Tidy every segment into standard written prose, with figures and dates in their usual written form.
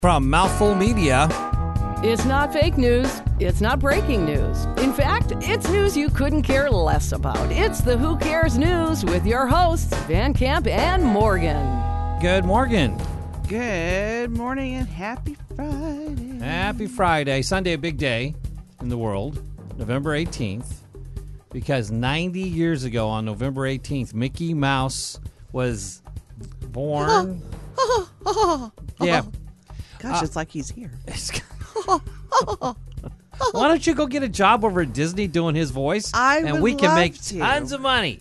From Mouthful Media. It's not fake news. It's not breaking news. In fact, it's news you couldn't care less about. It's the Who Cares News with your hosts, Van Camp and Morgan. Good morning. Good morning and happy Friday. Happy Friday. Sunday, a big day in the world. November 18th. Because 90 years ago on November 18th, Mickey Mouse was born. Yeah. Gosh, it's like he's here. Why don't you go get a job over at Disney doing his voice? And we can make tons of money.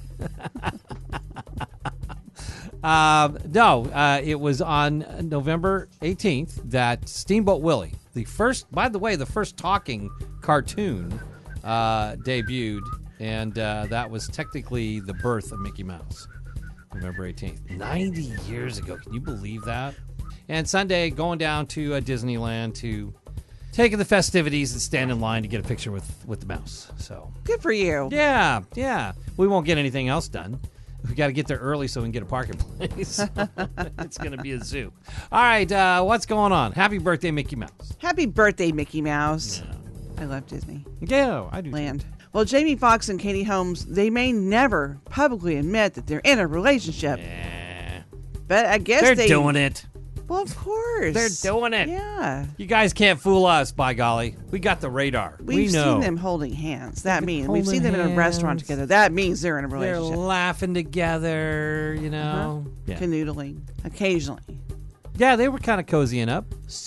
It was on November 18th that Steamboat Willie, the first talking cartoon, debuted, and that was technically the birth of Mickey Mouse. November 18th. 90 years ago. Can you believe that? And Sunday, going down to Disneyland to take in the festivities and stand in line to get a picture with the mouse. So Good for you. Yeah. We won't get anything else done. We got to get there early so we can get a parking place. It's going to be a zoo. All right, what's going on? Happy birthday, Mickey Mouse. Happy birthday, Mickey Mouse. Yeah. I love Disney. Yeah, I do. Land. Well, Jamie Foxx and Katie Holmes, they may never publicly admit that they're in a relationship. Yeah. But I guess They're doing it. Well, of course. They're doing it. Yeah. You guys can't fool us, by golly. We got the radar. We've we know. seen them holding hands. That means we've holding seen them in a restaurant hands. together. That means they're in a They're relationship. laughing together, you know. Yeah. Canoodling occasionally. Yeah, they were kind of cozying up.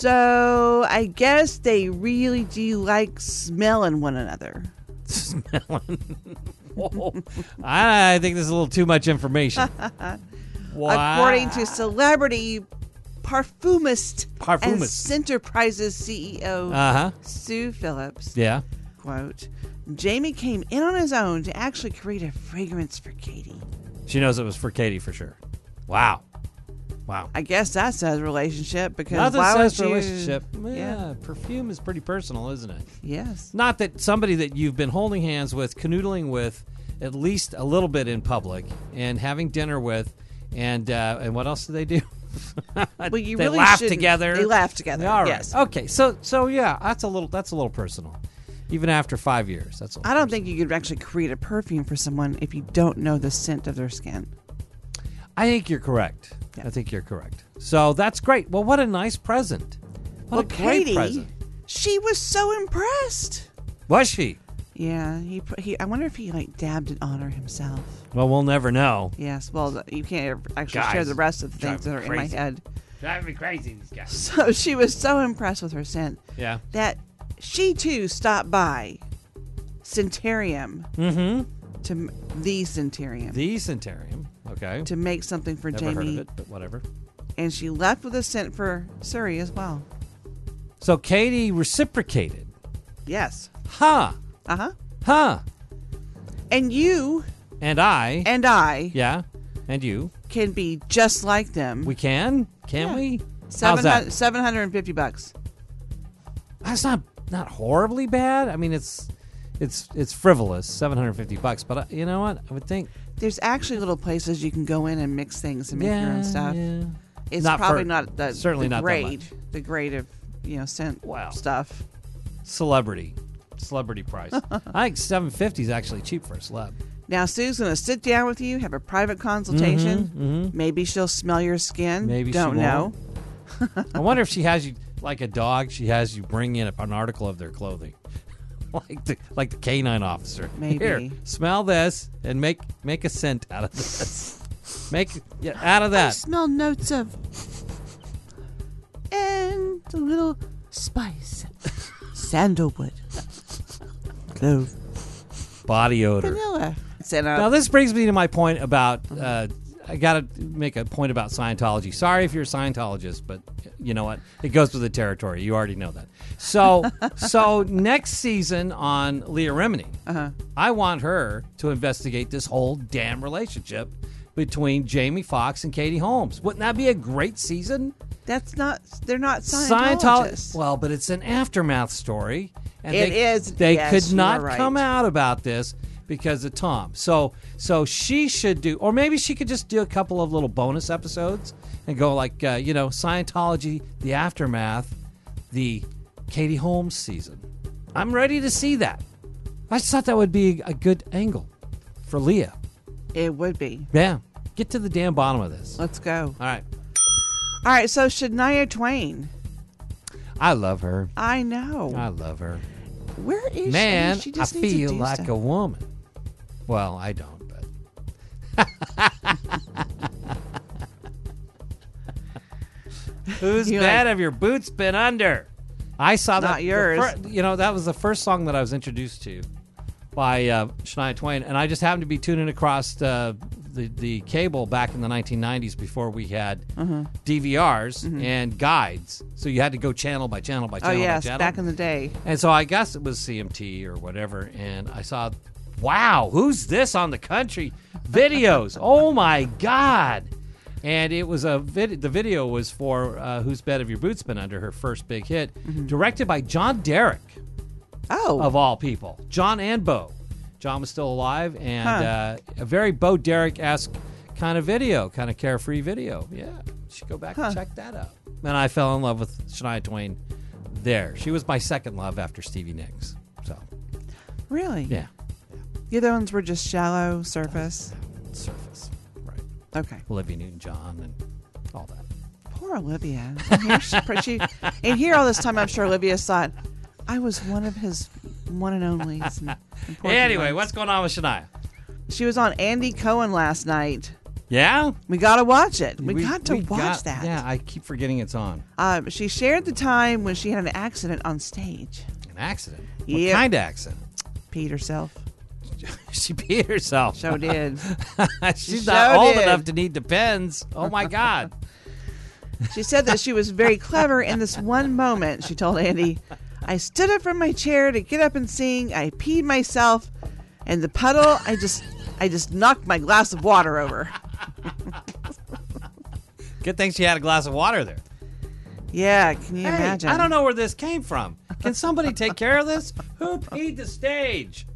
So I guess they really do like smelling one another. Smelling. Whoa. I think this is a little too much information. Wow. According to celebrity parfumist and Parfumist. Enterprises CEO Uh-huh. Sue Phillips, Yeah. quote, Jamie came in on his own to actually create a fragrance for Katie. She knows it was for Katie for sure. Wow. I guess that says relationship because Nothing why says would you... relationship. Yeah, Yeah. perfume is pretty personal, isn't it? Yes. Not that somebody that you've been holding hands with, canoodling with, at least a little bit in public, and having dinner with, and what else do they do? Well, you they really laugh shouldn't. together. They laugh together. All right. Yes. Okay. So yeah, that's a little personal. Even after 5 years, that's. I don't think you could actually create a perfume for someone if you don't know the scent of their skin. I think you're correct. Yeah. I think you're correct. So that's great. Well, what a nice present. What a great Katie, present. she was so impressed. Was she? Yeah, he. I wonder if he dabbed it on her himself. Well, we'll never know. Yes. Well, you can't actually Guys, share the rest of the drive things that me are in my crazy. head. Driving me crazy, these guys. So she was so impressed with her scent Yeah. that she too stopped by Centarium to the Centarium The Centarium. Okay. to make something for Never Jamie, heard of it, but whatever. and she left with a scent for Suri as well. So Katie reciprocated. Yes. Huh. Huh. And you And I. and I Yeah. And you. can be just like them. We can? Can Yeah. we? How's that? $750. That's not horribly bad. I mean, it's frivolous, $750. But you know what? I would think. There's actually little places you can go in and mix things and make your own stuff. Yeah. It's Not probably for- not the certainly the not that grade, much. the grade of scent Wow. stuff. Celebrity price. I think $750 is actually cheap for a celeb. Now Sue's going to sit down with you, have a private consultation. Mm-hmm. Maybe she'll smell your skin. Maybe she don't know. I wonder if she has you like a dog. She has you bring in an article of their clothing, like the canine officer. Maybe. Here, smell this and make a scent out of this. Out of I that. smell notes of and a little spice, sandalwood, clove, Body odor. vanilla. Now this brings me to my point about. I got to make a point about Scientology. Sorry if you're a Scientologist, but you know what? It goes with the territory. You already know that. So next season on Leah Remini, I want her to investigate this whole damn relationship between Jamie Foxx and Katie Holmes. Wouldn't that be a great season? That's not. They're not Scientologists. Well, but it's an aftermath story. And It is. They Yes, could you not are right. come out about this because of Tom. So she should do, or maybe she could just do a couple of little bonus episodes and go like, Scientology, the aftermath, the Katie Holmes season. I'm ready to see that. I just thought that would be a good angle for Leah. It would be. Yeah. Get to the damn bottom of this. Let's go. All right. All right, so Shania Twain. I love her. I know. I love her. Where is Man, she? She I just needs to feel do like stuff. a woman. Well, I don't, but. Whose You're bed like- have your boots been under? I saw that. Not yours. That was the first song that I was introduced to by Shania Twain, and I just happened to be tuning across the cable back in the 1990s before we had DVRs and guides. So you had to go channel by channel by Oh, channel yes, by channel. back in the day. And so I guess it was CMT or whatever, and I saw, wow, who's this on the country videos? Oh my God! And it was the video was for "Whose Bed Have Your Boots Been Under?" Her first big hit, directed by John Derek, Oh. of all people. John and Bo. John was still alive, and a very Bo Derek-esque kind of video, kind of carefree video. Yeah, you should go back and check that out. And I fell in love with Shania Twain there. She was my second love after Stevie Nicks. So, Really? yeah. The other ones were just shallow, surface. Surface. Right. Okay. Olivia Newton-John and all that. Poor Olivia. And here all this time, I'm sure Olivia thought, I was one of his one and onlys. And important Anyway, ones. what's going on with Shania? She was on Andy Cohen last night. Yeah? We got to watch it. We got to watch that. Yeah, I keep forgetting it's on. She shared the time when she had an accident on stage. An accident? What Yep. kind of accident? Peed herself. She peed herself. So did. She's So not old did. enough to need Depends. Oh, my God. She said that she was very clever in this one moment. She told Andy, I stood up from my chair to get up and sing. I peed myself, and the puddle, I just knocked my glass of water over. Good thing she had a glass of water there. Yeah, can you Hey, imagine? I don't know where this came from. Can somebody take care of this? Who peed the stage?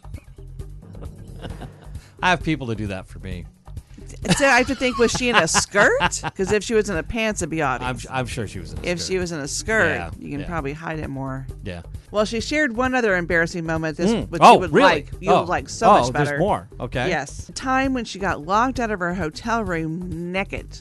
I have people to do that for me. So I have to think, was she in a skirt? Because if she was in a pants, it'd be obvious. I'm sure she was in a If skirt. she was in a skirt, Yeah, you can yeah. probably hide it more. Yeah. Well, she shared one other embarrassing moment. Which you would really? like. You would like so much better. There's more. Okay. Yes. A time when she got locked out of her hotel room naked.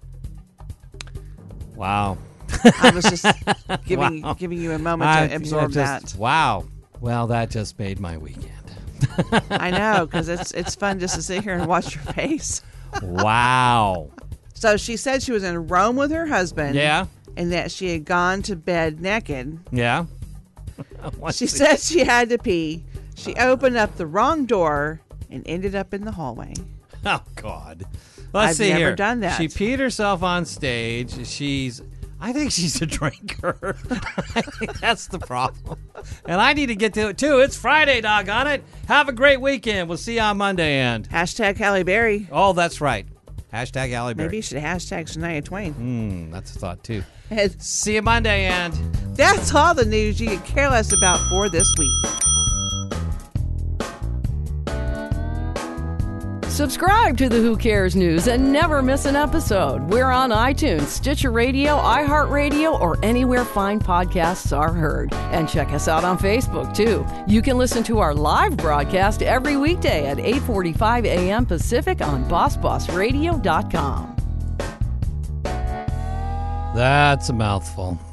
Wow. I was just giving Wow. you a moment to absorb that. Wow. Well, that just made my weekend. I know, because it's fun just to sit here and watch your face. Wow. So she said she was in Rome with her husband. Yeah. And that she had gone to bed naked. Yeah. She said she had to pee. She opened up the wrong door and ended up in the hallway. Oh, God. Let's I've see never here. done that. She peed herself on stage. I think she's a drinker. I think that's the problem. And I need to get to it, too. It's Friday, doggone it. Have a great weekend. We'll see you on Monday. And Hashtag Halle Berry. oh, that's right. Hashtag Halle Berry. Maybe you should hashtag Shania Twain. That's a thought, too. And See you Monday, and that's all the news you could care less about for this week. Subscribe to the Who Cares News and never miss an episode. We're on iTunes, Stitcher Radio, iHeartRadio, or anywhere fine podcasts are heard. And check us out on Facebook, too. You can listen to our live broadcast every weekday at 8:45 a.m. Pacific on BossBossRadio.com. that's a mouthful.